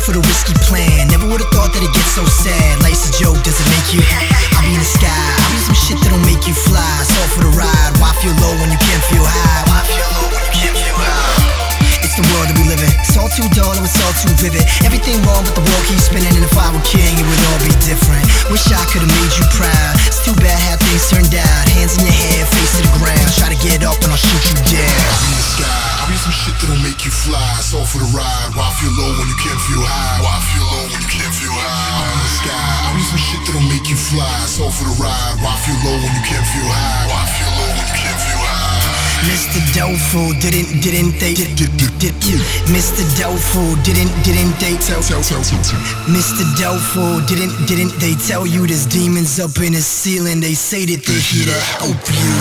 for the risky plan. Never would've thought that it gets so sad. Life's a joke, does it make you? I'll be in the sky, I'll be some shit that'll make you fly. It's all for the ride. Why feel low when you can't feel high? Why feel low when you can't feel high? It's the world that we live in. It's all too dull and it's all too vivid. Everything wrong but the world keeps spinning. And if I were king it would all be different. Wish I could've made you proud. It's too bad how things turned out. Hands in your hair, face to the ground. Try to get up and I'll shoot you down. I'll be in the sky, I'll be some shit that'll make you fly. It's all for the ride. Why feel low when you can't feel high? Why feel low when you can't feel high? I'll be in the sky, I'll be some shit that'll make you fly. It's all for the ride. Why feel low when you can't feel high? Why feel low when you can't feel high? Mr. Doubtful, didn't they Mr. Doubtful, didn't they Mr. Doubtful, didn't they tell you there's demons up in the ceiling? They say that they're here to help you.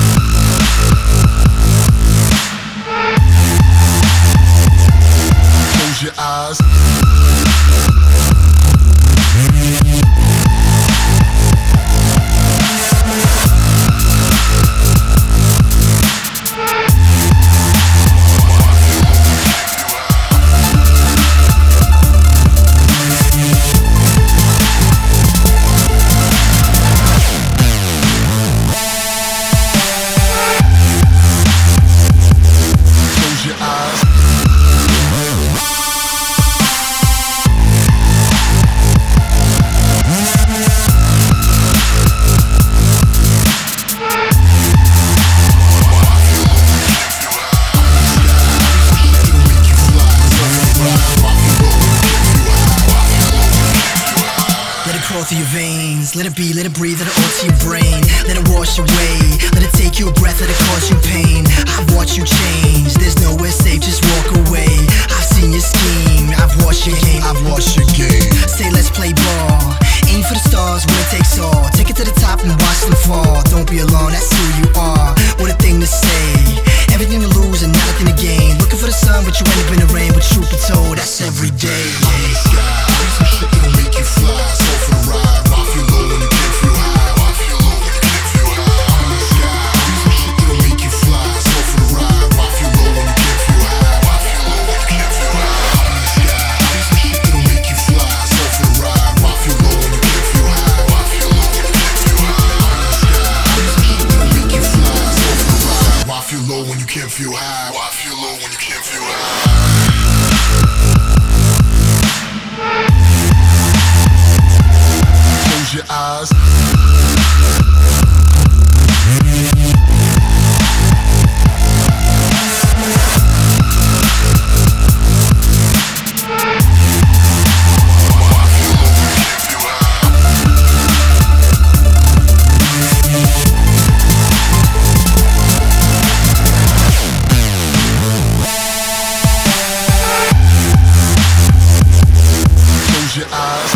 Close your eyes. Through your veins, let it be, let it breathe, let it all to your brain. Let it wash away, let it take you a breath, let it cause you pain. I've watched you change, there's nowhere safe, just walk away. I've seen your scheme, I've watched your game, I've watched your game. Say let's play ball, aim for the stars, winner takes all. Take it to the top and watch them fall. Don't be alone, that's who you are. What a thing to say, everything to lose and nothing to gain. Looking for the sun, but you end up in the rain. But truth be told, that's every day. I'm in the sky, I'll be some shit that'll make you fly. It's all for the ride. Why feel low when you can't feel high? Why feel low when you can't feel high? I'm in the sky, I'll be some shit that'll make you fly. It's all for the ride. Why feel low when you can't feel high? Why feel low when you can't feel high? I'm in the sky, I'll be some shit that'll make you fly. It's all for the ride. Why feel low when you can't feel high? Why feel low when you can't feel high? I'm in the sky, I'll be some shit that'll make you fly. It's all for the ride. Why feel low when you can't feel high? Why feel low when you can't feel high? Close your eyes. Close your eyes.